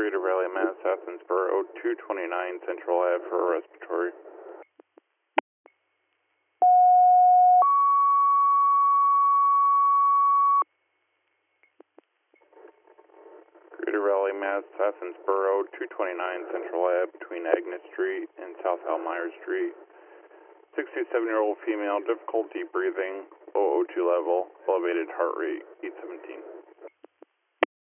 Greater Raleigh, Mass, Athensboro, 229 Central Ave for a respiratory. Greater Raleigh, Mass, Athensboro, 229 Central Ave between Agnes Street and South Elmira Street. 67-year-old female, difficulty breathing, O2 level, elevated heart rate, 817.